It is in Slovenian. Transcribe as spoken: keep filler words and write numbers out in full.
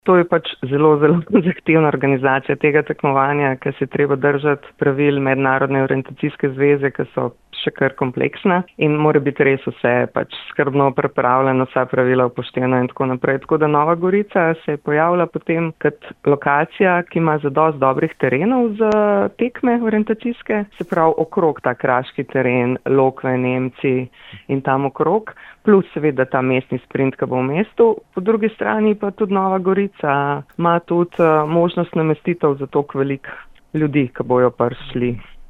To je pač zelo, zelo zahtevna organizacija tega tekmovanja, ker se treba držati pravil Mednarodne orientacijske zveze, ki so še kar kompleksna in mora biti res vse pač skrbno pripravljeno, vsa pravila upoštevana in tako naprej. Tako da Nova Gorica se je pojavila potem kot lokacija, ki ima zadost dobrih terenov za tekme orientacijske, se pravi okrog ta kraški teren, Lokve, Nemci in tam okrog, plus seveda ta mestni sprint, ki bo v mestu. Po drugi strani pa tudi Nova Gorica ima tudi možnost namestitev za toliko veliko ljudi, ki bojo prišli.